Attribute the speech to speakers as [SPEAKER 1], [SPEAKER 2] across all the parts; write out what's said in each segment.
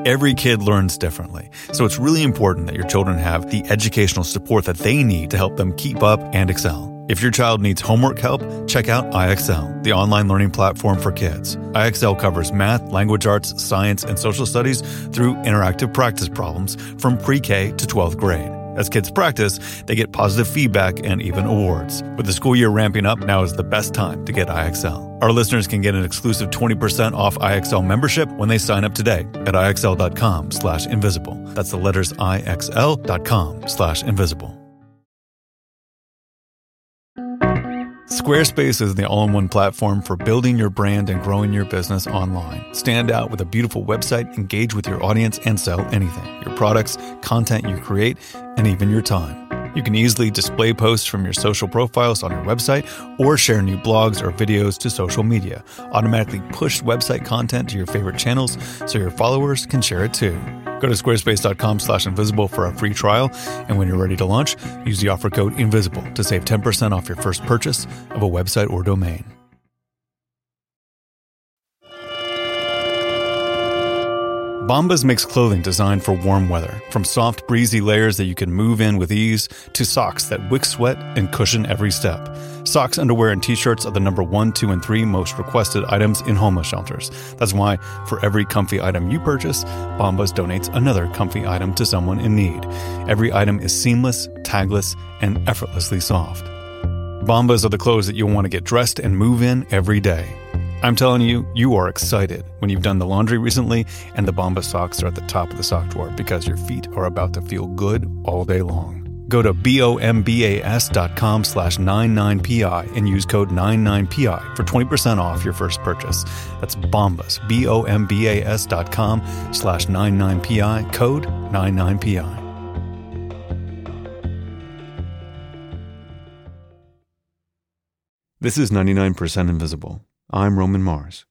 [SPEAKER 1] Every kid learns differently, so it's really important that your children have the educational support that they need to help them keep up and excel. If your child needs homework help, check out IXL, the online learning platform for kids. IXL covers math, language arts, science, and social studies through interactive practice problems from pre-K to 12th grade. As kids practice, they get positive feedback and even awards. With the school year ramping up, now is the best time to get IXL. Our listeners can get an exclusive 20% off IXL membership when they sign up today at IXL.com/invisible. That's the letters IXL.com/invisible. Squarespace is the all-in-one platform for building your brand and growing your business online. Stand out with a beautiful website, engage with your audience, and sell anything. Your products, content you create, and even your time. You can easily display posts from your social profiles on your website or share new blogs or videos to social media. Automatically push website content to your favorite channels so your followers can share it too. Go to squarespace.com/invisible for a free trial, and when you're ready to launch, use the offer code INVISIBLE to save 10% off your first purchase of a website or domain. Bombas makes clothing designed for warm weather, from soft, breezy layers that you can move in with ease to socks that wick sweat and cushion every step. Socks, underwear, and t-shirts are the number 1, 2, and 3 most requested items in homeless shelters. That's why for every comfy item you purchase, Bombas donates another comfy item to someone in need. Every item is seamless, tagless, and effortlessly soft. Bombas are the clothes that you'll want to get dressed and move in every day. I'm telling you, you are excited when you've done the laundry recently and the Bombas socks are at the top of the sock drawer because your feet are about to feel good all day long. Go to bombas.com/99pi and use code 99pi for 20% off your first purchase. That's Bombas, bombas.com/99pi, code 99pi. This is 99% Invisible. I'm Roman Mars.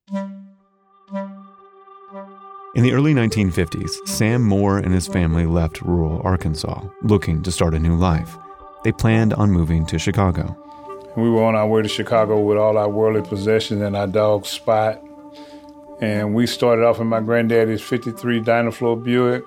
[SPEAKER 1] In the early 1950s, Sam Moore and his family left rural Arkansas, looking to start a new life. They planned on moving to Chicago.
[SPEAKER 2] We were on our way to Chicago with all our worldly possessions and our dog Spot. And we started off in my granddaddy's 53 Dynafloor Buick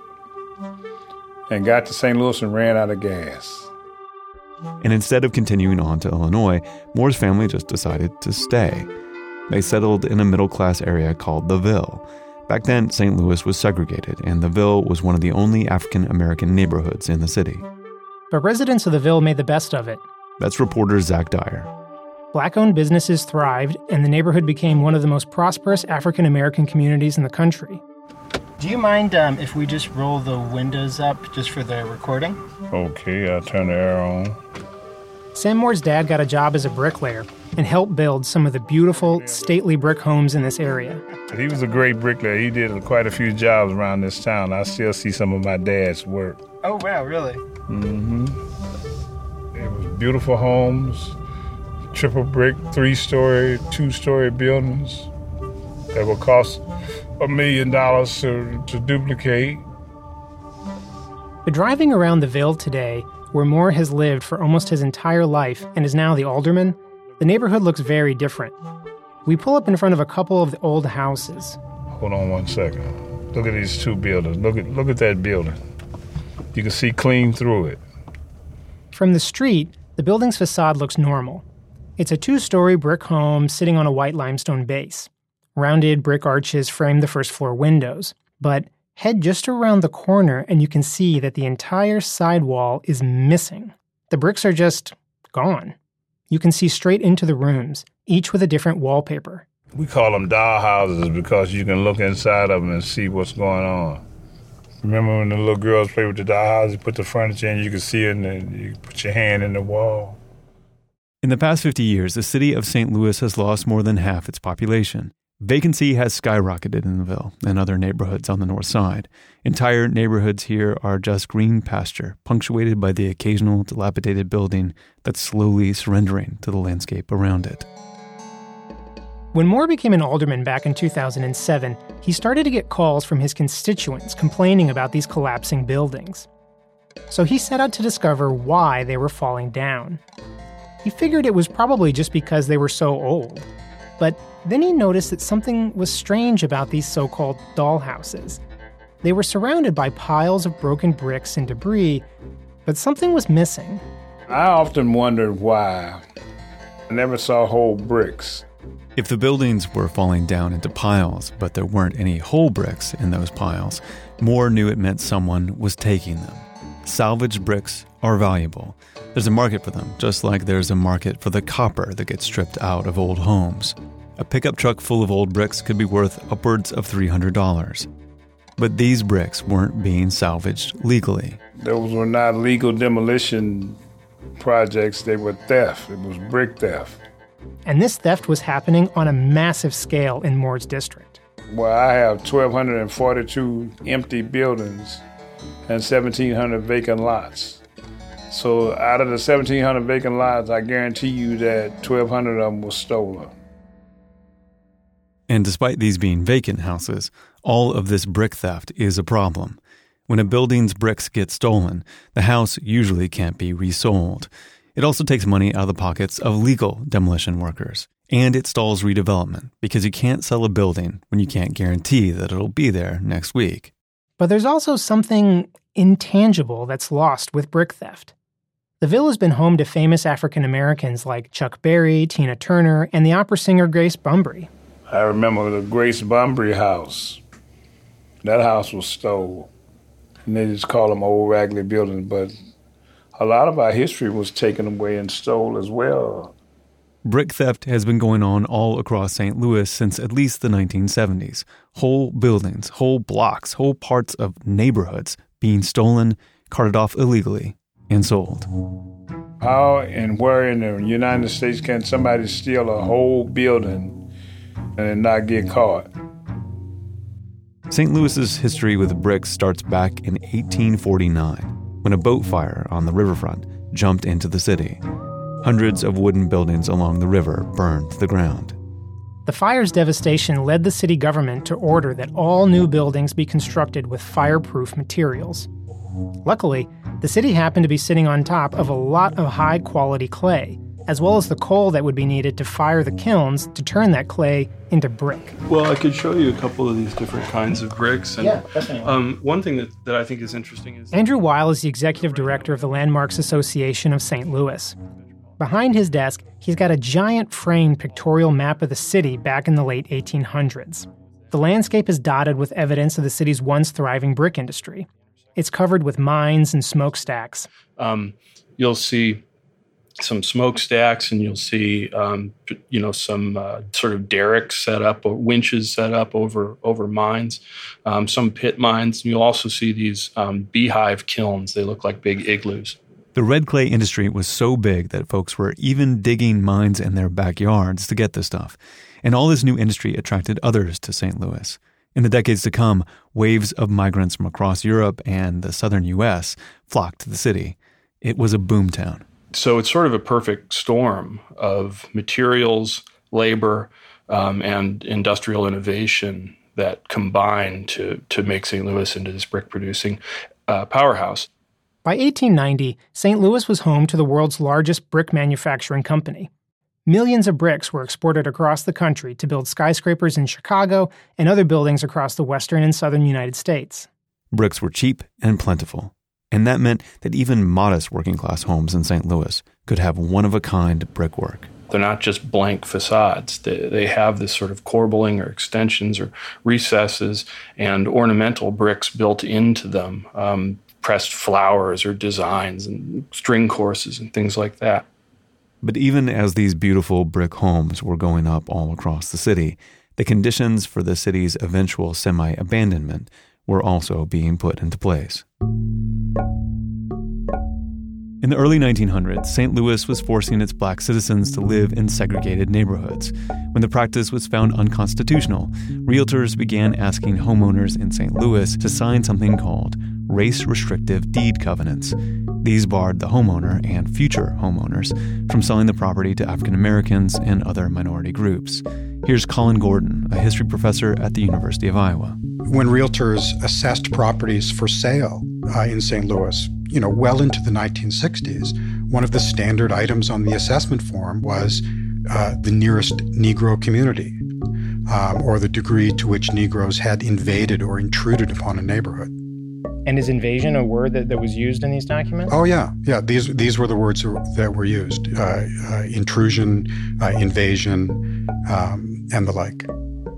[SPEAKER 2] and got to St. Louis and ran out of gas.
[SPEAKER 1] And instead of continuing on to Illinois, Moore's family just decided to stay. They settled in a middle-class area called the Ville. Back then, St. Louis was segregated, and the Ville was one of the only African-American neighborhoods in the city.
[SPEAKER 3] But residents of the Ville made the best of it.
[SPEAKER 1] That's reporter Zach Dyer.
[SPEAKER 3] Black-owned businesses thrived, and the neighborhood became one of the most prosperous African-American communities in the country.
[SPEAKER 4] Do you mind if we just roll the windows up just for the recording?
[SPEAKER 2] Okay, I'll turn the air on.
[SPEAKER 3] Sam Moore's dad got a job as a bricklayer and helped build some of the beautiful, stately brick homes in this area.
[SPEAKER 2] He was a great bricklayer. He did quite a few jobs around this town. I still see some of my dad's work.
[SPEAKER 4] Oh, wow, really?
[SPEAKER 2] Mm-hmm. It was beautiful homes, triple brick, 3-story, 2-story buildings that would cost $1 million to duplicate.
[SPEAKER 3] But driving around the Ville today, where Moore has lived for almost his entire life and is now the alderman, the neighborhood looks very different. We pull up in front of a couple of the old houses.
[SPEAKER 2] Hold on one second. Look at these two buildings. Look at that building. You can see clean through it.
[SPEAKER 3] From the street, the building's facade looks normal. It's a 2-story brick home sitting on a white limestone base. Rounded brick arches frame the first-floor windows. But head just around the corner and you can see that the entire sidewall is missing. The bricks are just gone. You can see straight into the rooms, each with a different wallpaper.
[SPEAKER 2] We call them doll houses because you can look inside of them and see what's going on. Remember when the little girls play with the doll house, you put the furniture in, you can see it, and then you put your hand in the wall.
[SPEAKER 1] In the past 50 years, the city of St. Louis has lost more than half its population. Vacancy has skyrocketed in the Ville and other neighborhoods on the north side. Entire neighborhoods here are just green pasture, punctuated by the occasional dilapidated building that's slowly surrendering to the landscape around it.
[SPEAKER 3] When Moore became an alderman back in 2007, he started to get calls from his constituents complaining about these collapsing buildings. So he set out to discover why they were falling down. He figured it was probably just because they were so old. But then he noticed that something was strange about these so-called doll houses. They were surrounded by piles of broken bricks and debris, but something was missing.
[SPEAKER 2] I often wondered why. I never saw whole bricks.
[SPEAKER 1] If the buildings were falling down into piles, but there weren't any whole bricks in those piles, Moore knew it meant someone was taking them. Salvaged bricks are valuable. There's a market for them, just like there's a market for the copper that gets stripped out of old homes. A pickup truck full of old bricks could be worth upwards of $300. But these bricks weren't being salvaged legally.
[SPEAKER 2] Those were not legal demolition projects, they were theft. It was brick theft.
[SPEAKER 3] And this theft was happening on a massive scale in Moore's district.
[SPEAKER 2] Well, I have 1,242 empty buildings and 1,700 vacant lots. So out of the 1,700 vacant lots, I guarantee you that 1,200 of them were stolen.
[SPEAKER 1] And despite these being vacant houses, all of this brick theft is a problem. When a building's bricks get stolen, the house usually can't be resold. It also takes money out of the pockets of legal demolition workers. And it stalls redevelopment because you can't sell a building when you can't guarantee that it'll be there next week.
[SPEAKER 3] But there's also something intangible that's lost with brick theft. The Ville has been home to famous African Americans like Chuck Berry, Tina Turner, and the opera singer Grace Bumbry.
[SPEAKER 2] I remember the Grace Bumbry house. That house was stolen. And they just call them old raggedy buildings, but a lot of our history was taken away and stolen as well.
[SPEAKER 1] Brick theft has been going on all across St. Louis since at least the 1970s. Whole buildings, whole blocks, whole parts of neighborhoods being stolen, carted off illegally, and sold.
[SPEAKER 2] How and where in the United States can somebody steal a whole building and not get caught?
[SPEAKER 1] St. Louis's history with bricks starts back in 1849, when a boat fire on the riverfront jumped into the city. Hundreds of wooden buildings along the river burned to the ground.
[SPEAKER 3] The fire's devastation led the city government to order that all new buildings be constructed with fireproof materials. Luckily, the city happened to be sitting on top of a lot of high-quality clay, as well as the coal that would be needed to fire the kilns to turn that clay into brick.
[SPEAKER 5] Well, I could show you a couple of these different kinds of bricks. And,
[SPEAKER 3] yeah, definitely.
[SPEAKER 5] One thing that I think is interesting is...
[SPEAKER 3] Andrew Weil is the executive director of the Landmarks Association of St. Louis. Behind his desk, he's got a giant framed pictorial map of the city back in the late 1800s. The landscape is dotted with evidence of the city's once thriving brick industry. It's covered with mines and smokestacks.
[SPEAKER 5] You'll see some smokestacks, and you'll see, some sort of derricks set up or winches set up over mines, some pit mines. And you'll also see these beehive kilns. They look like big igloos.
[SPEAKER 1] The red clay industry was so big that folks were even digging mines in their backyards to get this stuff. And all this new industry attracted others to St. Louis. In the decades to come, waves of migrants from across Europe and the southern U.S. flocked to the city. It was a boomtown.
[SPEAKER 5] So it's sort of a perfect storm of materials, labor, and industrial innovation that combine to make St. Louis into this brick-producing powerhouse.
[SPEAKER 3] By 1890, St. Louis was home to the world's largest brick manufacturing company. Millions of bricks were exported across the country to build skyscrapers in Chicago and other buildings across the western and southern United States.
[SPEAKER 1] Bricks were cheap and plentiful, and that meant that even modest working-class homes in St. Louis could have one-of-a-kind brickwork.
[SPEAKER 5] They're not just blank facades. They have this sort of corbelling or extensions or recesses and ornamental bricks built into them, pressed flowers or designs and string courses and things like that.
[SPEAKER 1] But even as these beautiful brick homes were going up all across the city, the conditions for the city's eventual semi-abandonment were also being put into place. In the early 1900s, St. Louis was forcing its black citizens to live in segregated neighborhoods. When the practice was found unconstitutional, realtors began asking homeowners in St. Louis to sign something called race-restrictive deed covenants. These barred the homeowner and future homeowners from selling the property to African Americans and other minority groups. Here's Colin Gordon, a history professor at the University of Iowa.
[SPEAKER 6] When realtors assessed properties for sale in St. Louis, well into the 1960s, one of the standard items on the assessment form was the nearest Negro community. or the degree to which Negroes had invaded or intruded upon a neighborhood.
[SPEAKER 3] And is invasion a word that was used in these documents?
[SPEAKER 6] Oh, yeah. Yeah, these were the words that were used. Intrusion, invasion, and the like.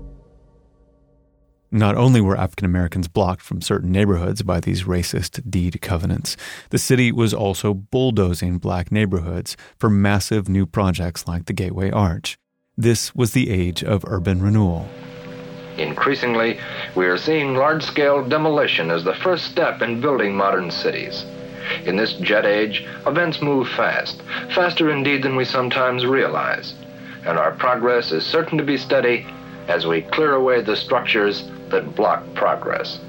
[SPEAKER 1] Not only were African Americans blocked from certain neighborhoods by these racist deed covenants, the city was also bulldozing black neighborhoods for massive new projects like the Gateway Arch. This was the age of urban renewal.
[SPEAKER 7] Increasingly, we are seeing large-scale demolition as the first step in building modern cities. In this jet age, events move fast, faster indeed than we sometimes realize, and our progress is certain to be steady as we clear away the structures that block progress.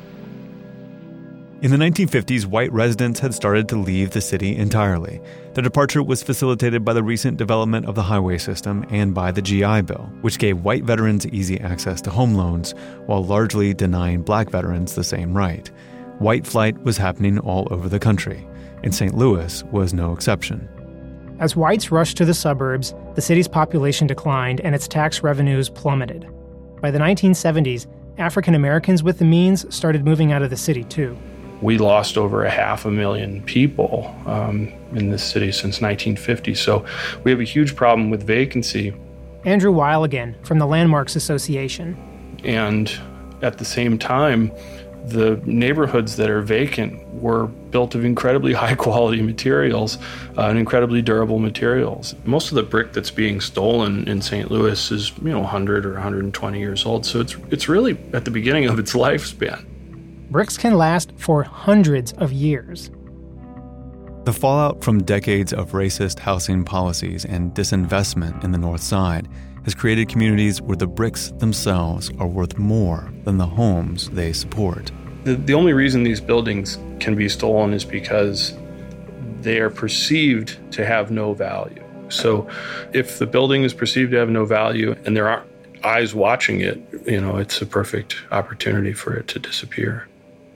[SPEAKER 1] In the 1950s, white residents had started to leave the city entirely. Their departure was facilitated by the recent development of the highway system and by the GI Bill, which gave white veterans easy access to home loans while largely denying black veterans the same right. White flight was happening all over the country, and St. Louis was no exception.
[SPEAKER 3] As whites rushed to the suburbs, the city's population declined and its tax revenues plummeted. By the 1970s, African Americans with the means started moving out of the city too.
[SPEAKER 5] We lost over 500,000 people in this city since 1950, so we have a huge problem with vacancy.
[SPEAKER 3] Andrew Weil again, from the Landmarks Association.
[SPEAKER 5] And at the same time, the neighborhoods that are vacant were built of incredibly high-quality materials and incredibly durable materials. Most of the brick that's being stolen in St. Louis is, 100 or 120 years old, so it's really at the beginning of its lifespan.
[SPEAKER 3] Bricks can last for hundreds of years.
[SPEAKER 1] The fallout from decades of racist housing policies and disinvestment in the North Side has created communities where the bricks themselves are worth more than the homes they support.
[SPEAKER 5] The only reason these buildings can be stolen is because they are perceived to have no value. So if the building is perceived to have no value and there aren't eyes watching it, it's a perfect opportunity for it to disappear.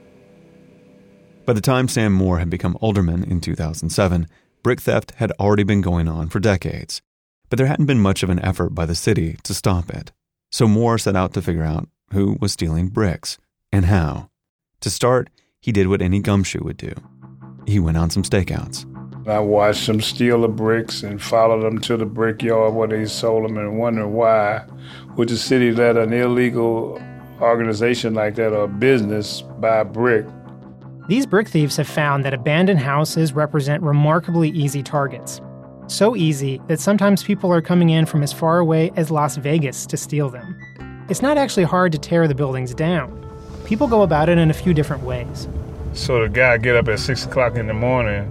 [SPEAKER 1] By the time Sam Moore had become alderman in 2007, brick theft had already been going on for decades. But there hadn't been much of an effort by the city to stop it. So Moore set out to figure out who was stealing bricks and how. To start, he did what any gumshoe would do. He went on some stakeouts.
[SPEAKER 2] I watched them steal the bricks and followed them to the brickyard where they sold them and wondered why would the city let an illegal organization like that or business buy brick.
[SPEAKER 3] These brick thieves have found that abandoned houses represent remarkably easy targets. So easy that sometimes people are coming in from as far away as Las Vegas to steal them. It's not actually hard to tear the buildings down. People go about it in a few different ways.
[SPEAKER 2] So the guy get up at 6 o'clock in the morning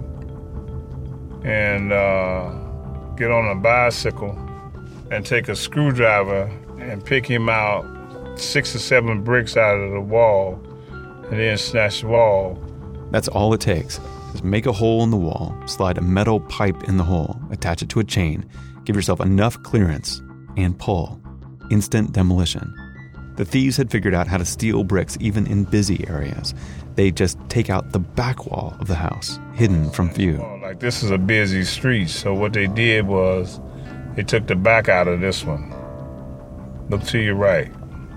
[SPEAKER 2] and get on a bicycle and take a screwdriver and pick him out 6 or 7 bricks out of the wall and then snatch the wall.
[SPEAKER 1] That's all it takes. Just make a hole in the wall, slide a metal pipe in the hole, attach it to a chain, give yourself enough clearance, and pull. Instant demolition. The thieves had figured out how to steal bricks even in busy areas. They just take out the back wall of the house, hidden from view.
[SPEAKER 2] Like this is a busy street, so what they did was they took the back out of this one. Look to your right.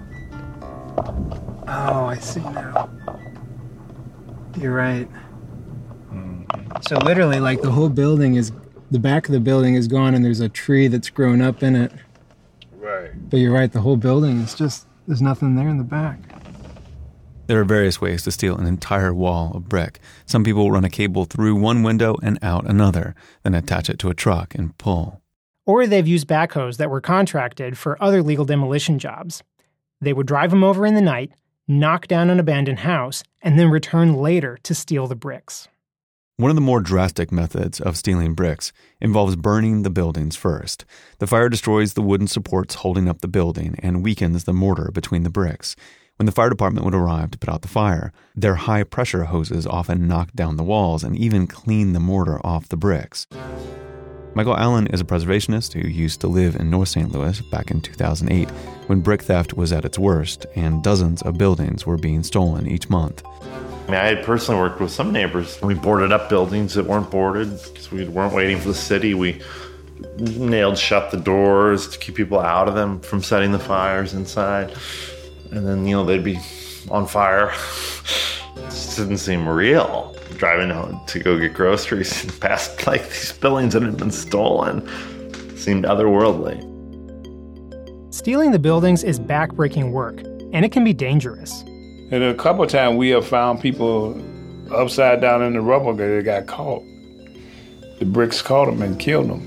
[SPEAKER 3] Oh, I see now. You're right. So literally, like the whole building the back of the building is gone and there's a tree that's grown up in it.
[SPEAKER 2] Right.
[SPEAKER 3] But you're right, the whole building is just, there's nothing there in the back.
[SPEAKER 1] There are various ways to steal an entire wall of brick. Some people run a cable through one window and out another, then attach it to a truck and pull.
[SPEAKER 3] Or they've used backhoes that were contracted for other legal demolition jobs. They would drive them over in the night, knock down an abandoned house, and then return later to steal the bricks.
[SPEAKER 1] One of the more drastic methods of stealing bricks involves burning the buildings first. The fire destroys the wooden supports holding up the building and weakens the mortar between the bricks. When the fire department would arrive to put out the fire, their high-pressure hoses often knocked down the walls and even cleaned the mortar off the bricks. Michael Allen is a preservationist who used to live in North St. Louis back in 2008 when brick theft was at its worst and dozens of buildings were being stolen each month.
[SPEAKER 8] I had personally worked with some neighbors. We boarded up buildings that weren't boarded because we weren't waiting for the city. We nailed shut the doors to keep people out of them from setting the fires inside. And then, they'd be on fire. It just didn't seem real. Driving home to go get groceries past these buildings that had been stolen seemed otherworldly.
[SPEAKER 3] Stealing the buildings is backbreaking work, and it can be dangerous.
[SPEAKER 2] And a couple of times we have found people upside down in the rubble that they got caught. The bricks caught them and killed them.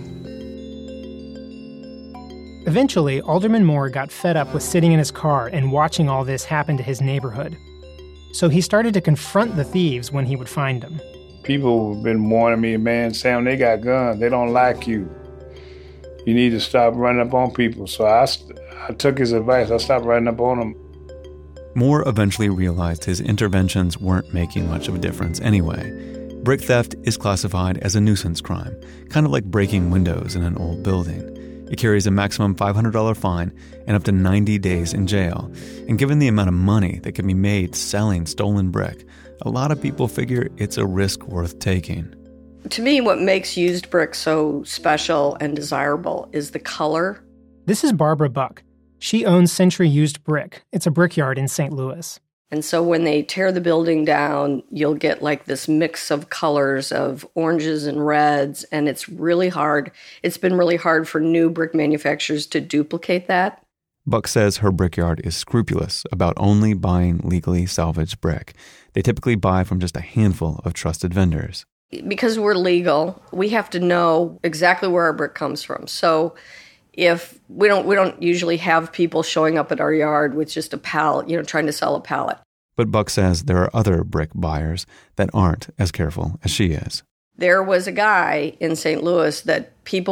[SPEAKER 3] Eventually, Alderman Moore got fed up with sitting in his car and watching all this happen to his neighborhood. So he started to confront the thieves when he would find them.
[SPEAKER 2] People have been warning me, man, Sam, they got guns. They don't like you. You need to stop running up on people. So I took his advice. I stopped running up on them.
[SPEAKER 1] Moore eventually realized his interventions weren't making much of a difference anyway. Brick theft is classified as a nuisance crime, kind of like breaking windows in an old building. It carries a maximum $500 fine and up to 90 days in jail. And given the amount of money that can be made selling stolen brick, a lot of people figure it's a risk worth taking.
[SPEAKER 9] To me, what makes used brick so special and desirable is the color.
[SPEAKER 3] This is Barbara Buck. She owns Century Used Brick. It's a brickyard in St. Louis.
[SPEAKER 9] And so when they tear the building down, you'll get this mix of colors of oranges and reds, and it's really hard. It's been really hard for new brick manufacturers to duplicate that.
[SPEAKER 1] Buck says her brickyard is scrupulous about only buying legally salvaged brick. They typically buy from just a handful of trusted vendors.
[SPEAKER 9] Because we're legal, we have to know exactly where our brick comes from. So if we don't usually have people showing up at our yard with just a pallet, trying to sell a pallet.
[SPEAKER 1] But Buck says there are other brick buyers that aren't as careful as she is.
[SPEAKER 9] There was a guy in St. Louis that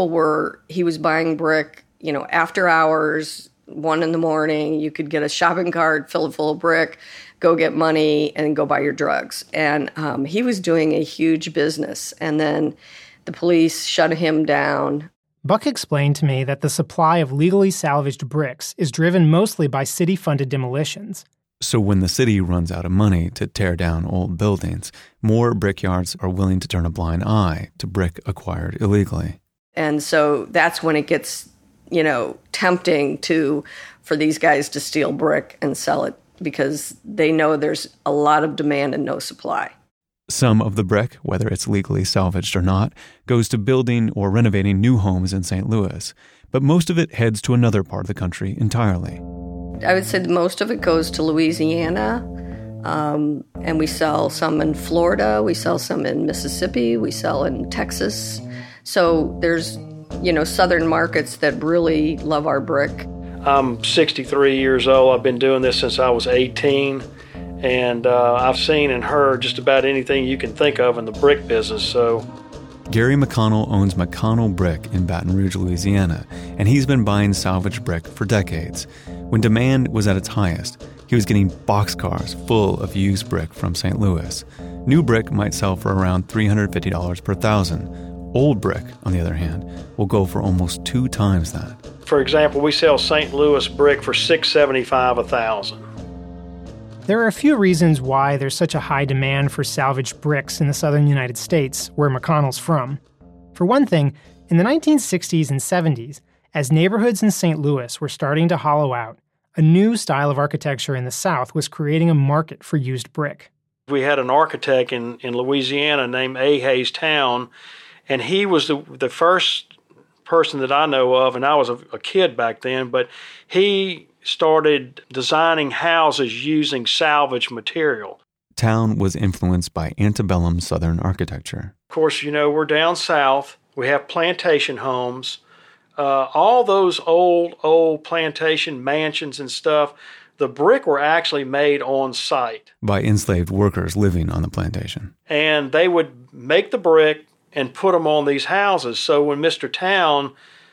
[SPEAKER 9] he was buying brick, after hours, 1 a.m. You could get a shopping cart filled full of brick, go get money, and go buy your drugs. And he was doing a huge business. And then the police shut him down.
[SPEAKER 3] Buck explained to me that the supply of legally salvaged bricks is driven mostly by city-funded demolitions.
[SPEAKER 1] So when the city runs out of money to tear down old buildings, more brickyards are willing to turn a blind eye to brick acquired illegally.
[SPEAKER 9] And so that's when it gets, tempting for these guys to steal brick and sell it because they know there's a lot of demand and no supply.
[SPEAKER 1] Some of the brick, whether it's legally salvaged or not, goes to building or renovating new homes in St. Louis, but most of it heads to another part of the country entirely.
[SPEAKER 9] I would say most of it goes to Louisiana, and we sell some in Florida, we sell some in Mississippi, we sell in Texas. So there's, southern markets that really love our brick.
[SPEAKER 10] I'm 63 years old. I've been doing this since I was 18. And I've seen and heard just about anything you can think of in the brick business, so.
[SPEAKER 1] Gary McConnell owns McConnell Brick in Baton Rouge, Louisiana, and he's been buying salvaged brick for decades. When demand was at its highest, he was getting boxcars full of used brick from St. Louis. New brick might sell for around $350 per thousand. Old brick, on the other hand, will go for almost 2 times that.
[SPEAKER 10] For example, we sell St. Louis brick for $675 a thousand.
[SPEAKER 3] There are a few reasons why there's such a high demand for salvaged bricks in the southern United States, where McConnell's from. For one thing, in the 1960s and 70s, as neighborhoods in St. Louis were starting to hollow out, a new style of architecture in the South was creating a market for used brick.
[SPEAKER 10] We had an architect in Louisiana named A. Hayes Town, and he was the first person that I know of, and I was a kid back then, but he started designing houses using salvage material.
[SPEAKER 1] Town was influenced by antebellum Southern architecture.
[SPEAKER 10] Of course, we're down south. We have plantation homes. All those old plantation mansions and stuff, the brick were actually made on site.
[SPEAKER 1] By enslaved workers living on the plantation.
[SPEAKER 10] And they would make the brick and put them on these houses. So when Mr. Town,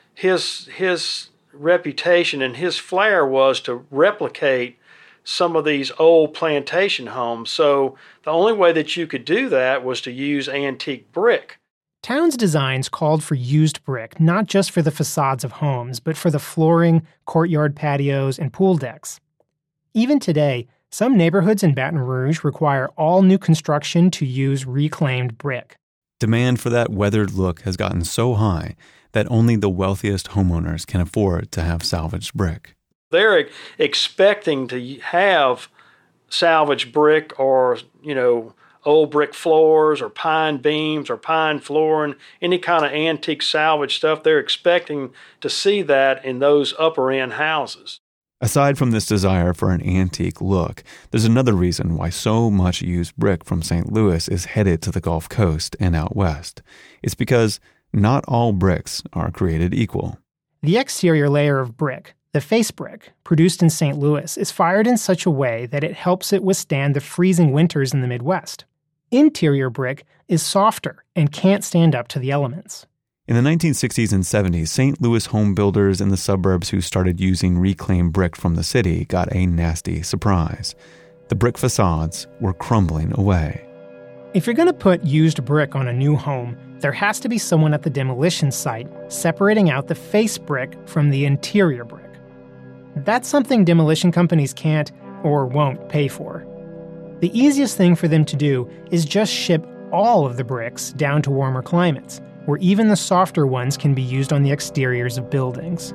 [SPEAKER 10] his reputation and his flair was to replicate some of these old plantation homes. So the only way that you could do that was to use antique brick.
[SPEAKER 3] Town's designs called for used brick, not just for the facades of homes, but for the flooring, courtyard patios, and pool decks. Even today, some neighborhoods in Baton Rouge require all new construction to use reclaimed brick.
[SPEAKER 1] Demand for that weathered look has gotten so high that only the wealthiest homeowners can afford to have salvaged brick.
[SPEAKER 10] They're expecting to have salvaged brick or, old brick floors or pine beams or pine flooring, any kind of antique salvage stuff. They're expecting to see that in those upper end houses.
[SPEAKER 1] Aside from this desire for an antique look, there's another reason why so much used brick from St. Louis is headed to the Gulf Coast and out west. It's because not all bricks are created equal.
[SPEAKER 3] The exterior layer of brick, the face brick, produced in St. Louis, is fired in such a way that it helps it withstand the freezing winters in the Midwest. Interior brick is softer and can't stand up to the elements.
[SPEAKER 1] In the 1960s and 70s, St. Louis home builders in the suburbs who started using reclaimed brick from the city got a nasty surprise. The brick facades were crumbling away.
[SPEAKER 3] If you're going to put used brick on a new home, there has to be someone at the demolition site separating out the face brick from the interior brick. That's something demolition companies can't or won't pay for. The easiest thing for them to do is just ship all of the bricks down to warmer climates, where even the softer ones can be used on the exteriors of buildings.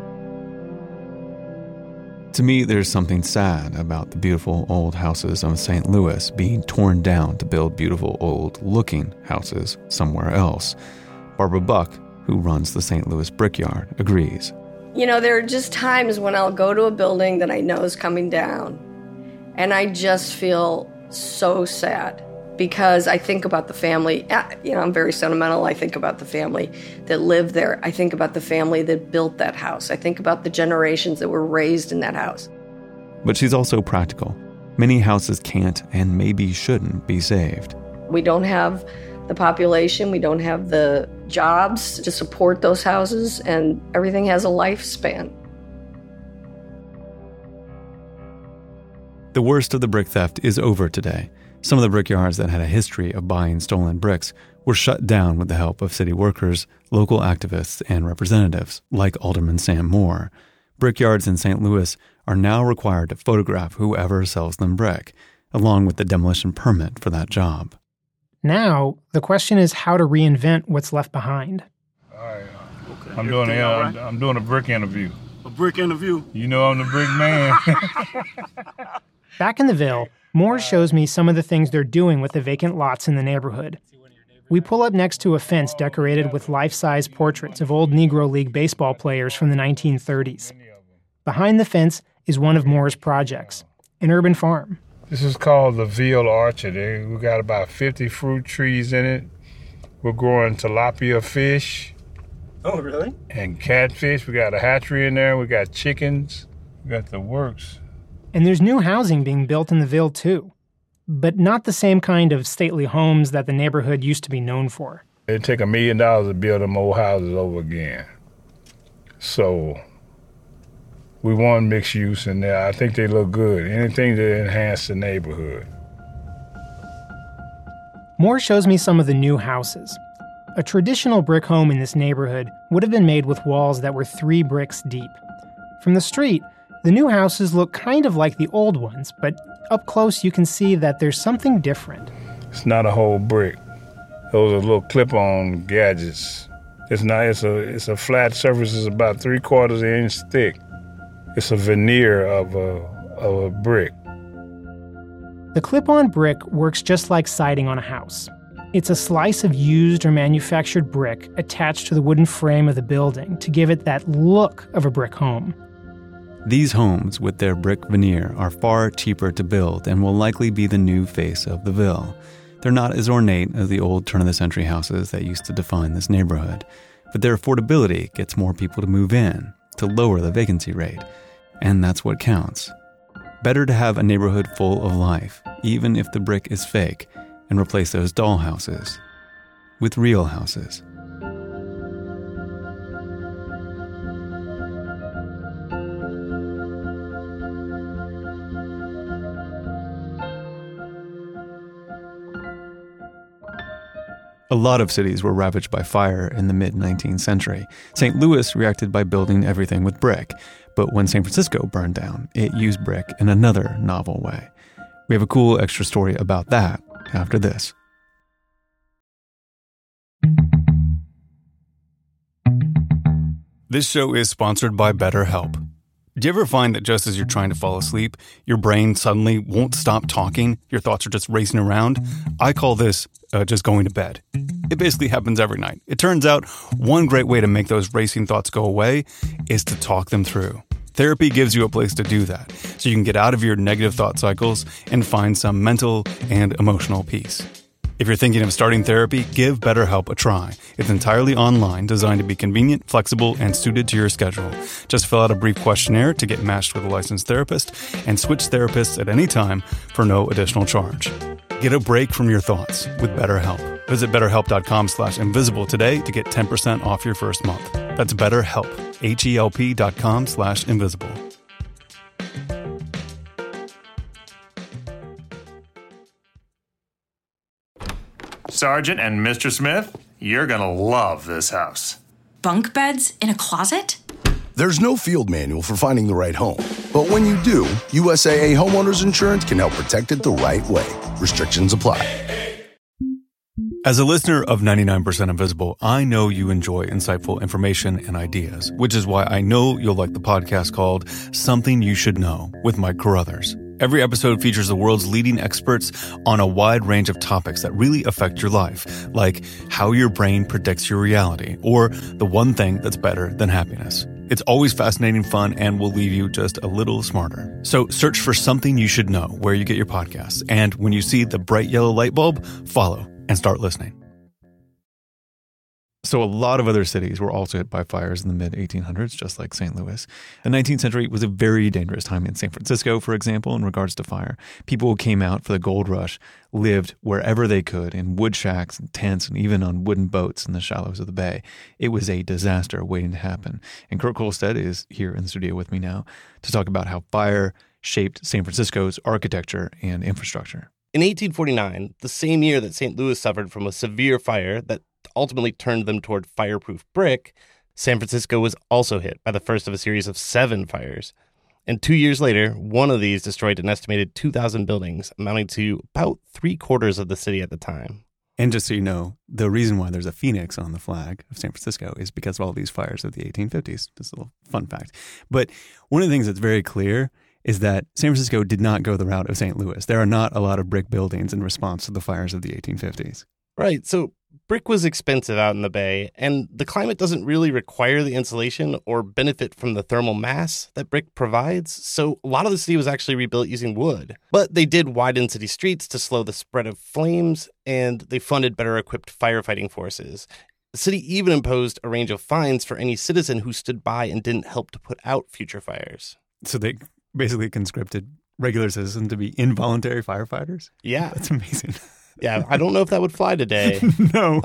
[SPEAKER 1] To me, there's something sad about the beautiful old houses of St. Louis being torn down to build beautiful old-looking houses somewhere else. Barbara Buck, who runs the St. Louis Brickyard, agrees.
[SPEAKER 9] There are just times when I'll go to a building that I know is coming down, and I just feel so sad because I think about the family. I'm very sentimental. I think about the family that lived there. I think about the family that built that house. I think about the generations that were raised in that house.
[SPEAKER 1] But she's also practical. Many houses can't and maybe shouldn't be saved.
[SPEAKER 9] We don't have the population. We don't have the jobs to support those houses, and everything has a lifespan.
[SPEAKER 1] The worst of the brick theft is over today. Some of the brickyards that had a history of buying stolen bricks were shut down with the help of city workers, local activists, and representatives, like Alderman Sam Moore. Brickyards in St. Louis are now required to photograph whoever sells them brick, along with the demolition permit for that job.
[SPEAKER 3] Now, the question is how to reinvent what's left behind.
[SPEAKER 2] All right. Okay. I'm doing a brick interview.
[SPEAKER 11] A brick interview?
[SPEAKER 2] You know I'm the brick man.
[SPEAKER 3] Back in the Ville, Moore shows me some of the things they're doing with the vacant lots in the neighborhood. We pull up next to a fence decorated with life-size portraits of old Negro League baseball players from the 1930s. Behind the fence is one of Moore's projects, an urban farm.
[SPEAKER 2] This is called the Ville Orchard. We got about 50 fruit trees in it. We're growing tilapia fish.
[SPEAKER 11] Oh, really?
[SPEAKER 2] And catfish. We got a hatchery in there. We got chickens. We got the works.
[SPEAKER 3] And there's new housing being built in the Ville, too. But not the same kind of stately homes that the neighborhood used to be known for.
[SPEAKER 2] It'd take $1 million to build them old houses over again. So we want mixed use in there. I think they look good. Anything to enhance the neighborhood.
[SPEAKER 3] Moore shows me some of the new houses. A traditional brick home in this neighborhood would have been made with walls that were 3 bricks deep. From the street, the new houses look kind of like the old ones, but up close you can see that there's something different.
[SPEAKER 2] It's not a whole brick. Those are little clip-on gadgets. It's a flat surface. It's about 3/4 inch thick. It's a veneer of a brick.
[SPEAKER 3] The clip-on brick works just like siding on a house. It's a slice of used or manufactured brick attached to the wooden frame of the building to give it that look of a brick home.
[SPEAKER 1] These homes with their brick veneer are far cheaper to build and will likely be the new face of the Ville. They're not as ornate as the old turn-of-the-century houses that used to define this neighborhood, but their affordability gets more people to move in, to lower the vacancy rate. And that's what counts. Better to have a neighborhood full of life, even if the brick is fake, and replace those doll houses with real houses. A lot of cities were ravaged by fire in the mid-19th century. St. Louis reacted by building everything with brick. But when San Francisco burned down, it used brick in another novel way. We have a cool extra story about that after this. This show is sponsored by BetterHelp. Do you ever find that just as you're trying to fall asleep, your brain suddenly won't stop talking? Your thoughts are just racing around? I call this just going to bed. It basically happens every night. It turns out one great way to make those racing thoughts go away is to talk them through. Therapy gives you a place to do that, so you can get out of your negative thought cycles and find some mental and emotional peace. If you're thinking of starting therapy, give BetterHelp a try. It's entirely online, designed to be convenient, flexible, and suited to your schedule. Just fill out a brief questionnaire to get matched with a licensed therapist and switch therapists at any time for no additional charge. Get a break from your thoughts with BetterHelp. Visit BetterHelp.com/invisible today to get 10% off your first month. That's BetterHelp, HELP.com/invisible.
[SPEAKER 12] Sergeant and Mr. Smith, you're gonna love this house.
[SPEAKER 13] Bunk beds in a closet?
[SPEAKER 14] There's no field manual for finding the right home. But when you do, USAA Homeowners Insurance can help protect it the right way. Restrictions apply.
[SPEAKER 1] As a listener of 99% Invisible, I know you enjoy insightful information and ideas, which is why I know you'll like the podcast called Something You Should Know with Mike Carruthers. Every episode features the world's leading experts on a wide range of topics that really affect your life, like how your brain predicts your reality, or the one thing that's better than happiness. It's always fascinating, fun, and will leave you just a little smarter. So search for Something You Should Know where you get your podcasts. And when you see the bright yellow light bulb, follow and start listening. So a lot of other cities were also hit by fires in the mid-1800s, just like St. Louis. The 19th century was a very dangerous time in San Francisco, for example, in regards to fire. People who came out for the gold rush lived wherever they could, in wood shacks and tents and even on wooden boats in the shallows of the bay. It was a disaster waiting to happen. And Kurt Kohlstedt is here in the studio with me now to talk about how fire shaped San Francisco's architecture and infrastructure.
[SPEAKER 15] In 1849, the same year that St. Louis suffered from a severe fire that ultimately turned them toward fireproof brick, San Francisco was also hit by the first of a series of 7 fires. And 2 years later, one of these destroyed an estimated 2,000 buildings, amounting to about 3/4 of the city at the time.
[SPEAKER 1] And just so you know, the reason why there's a phoenix on the flag of San Francisco is because of all these fires of the 1850s. Just a little fun fact. But one of the things that's very clear is that San Francisco did not go the route of St. Louis. There are not a lot of brick buildings in response to the fires of the 1850s.
[SPEAKER 15] Right. So brick was expensive out in the Bay, and the climate doesn't really require the insulation or benefit from the thermal mass that brick provides. So a lot of the city was actually rebuilt using wood. But they did widen city streets to slow the spread of flames, and they funded better equipped firefighting forces. The city even imposed a range of fines for any citizen who stood by and didn't help to put out future fires.
[SPEAKER 1] So they basically conscripted regular citizens to be involuntary firefighters?
[SPEAKER 15] Yeah.
[SPEAKER 1] That's amazing.
[SPEAKER 15] Yeah, I don't know if that would fly today.
[SPEAKER 1] No.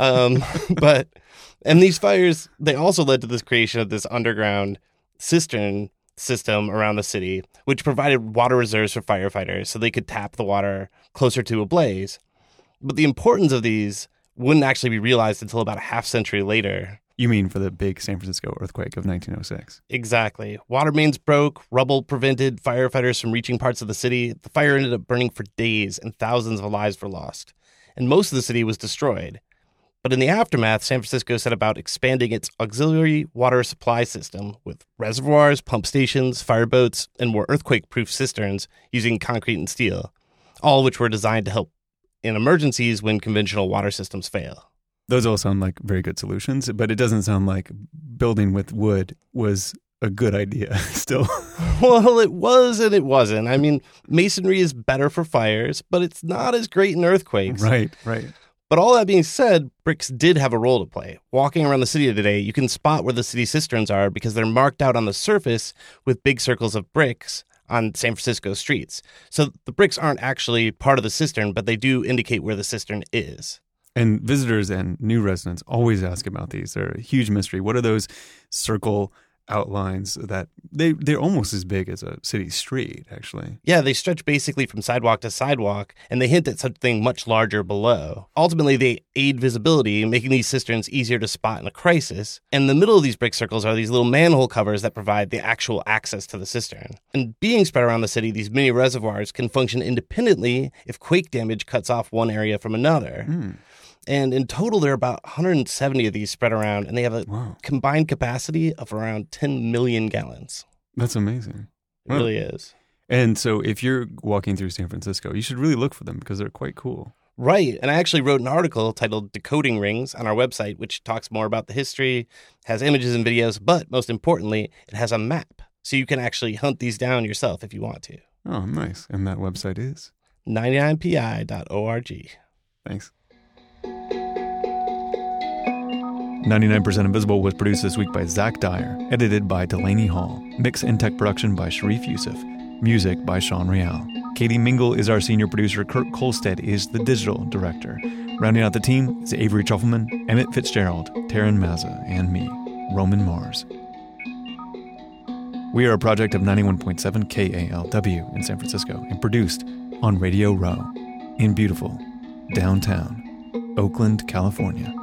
[SPEAKER 15] And these fires, they also led to this creation of this underground cistern system around the city, which provided water reserves for firefighters so they could tap the water closer to a blaze. But the importance of these wouldn't actually be realized until about a half century later.
[SPEAKER 1] You mean for the big San Francisco earthquake of 1906?
[SPEAKER 15] Exactly. Water mains broke, rubble prevented firefighters from reaching parts of the city. The fire ended up burning for days, and thousands of lives were lost. And most of the city was destroyed. But in the aftermath, San Francisco set about expanding its auxiliary water supply system with reservoirs, pump stations, fireboats, and more earthquake-proof cisterns using concrete and steel, all of which were designed to help in emergencies when conventional water systems fail.
[SPEAKER 1] Those all sound like very good solutions, but it doesn't sound like building with wood was a good idea still.
[SPEAKER 15] Well, it was and it wasn't. I mean, masonry is better for fires, but it's not as great in earthquakes.
[SPEAKER 1] Right.
[SPEAKER 15] But all that being said, bricks did have a role to play. Walking around the city today, you can spot where the city cisterns are because they're marked out on the surface with big circles of bricks on San Francisco streets. So the bricks aren't actually part of the cistern, but they do indicate where the cistern is.
[SPEAKER 1] And visitors and new residents always ask about these. They're a huge mystery. What are those circle outlines that they're almost as big as a city street, actually?
[SPEAKER 15] Yeah, they stretch basically from sidewalk to sidewalk, and they hint at something much larger below. Ultimately, they aid visibility, making these cisterns easier to spot in a crisis. And in the middle of these brick circles are these little manhole covers that provide the actual access to the cistern. And being spread around the city, these mini reservoirs can function independently if quake damage cuts off one area from another. And in total, there are about 170 of these spread around, and they have a combined capacity of around 10 million gallons.
[SPEAKER 1] That's amazing.
[SPEAKER 15] It really is.
[SPEAKER 1] And so if you're walking through San Francisco, you should really look for them because they're quite cool.
[SPEAKER 15] Right. And I actually wrote an article titled Decoding Rings on our website, which talks more about the history, has images and videos, but most importantly, it has a map. So you can actually hunt these down yourself if you want to.
[SPEAKER 1] Oh, nice. And that website is?
[SPEAKER 15] 99pi.org.
[SPEAKER 1] Thanks. 99% Invisible was produced this week by Zach Dyer, edited by Delaney Hall, mix and tech production by Sharif Yusuf, music by Sean Real. Katie Mingle is our senior producer. Kurt Kolstead is the digital director. Rounding out the team is Avery Trufelman, Emmett Fitzgerald, Taryn Mazza, and me, Roman Mars. We are a project of 91.7 KALW in San Francisco and produced on Radio Row in beautiful downtown Oakland, California.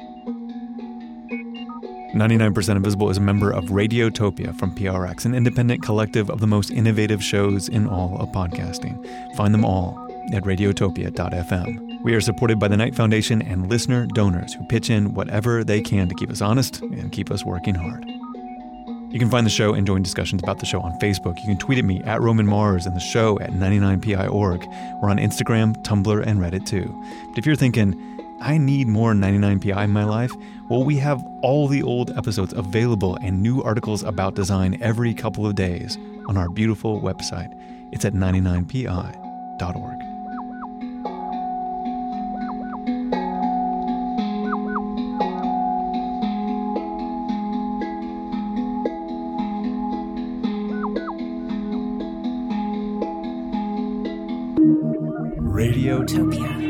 [SPEAKER 1] 99% Invisible is a member of Radiotopia from PRX, an independent collective of the most innovative shows in all of podcasting. Find them all at radiotopia.fm. We are supported by the Knight Foundation and listener donors who pitch in whatever they can to keep us honest and keep us working hard. You can find the show and join discussions about the show on Facebook. You can tweet at me at Roman Mars and the show at 99pi.org. We're on Instagram, Tumblr, and Reddit too. But if you're thinking, I need more 99pi in my life, well, we have all the old episodes available and new articles about design every couple of days on our beautiful website. It's at 99pi.org.
[SPEAKER 16] Radiotopia.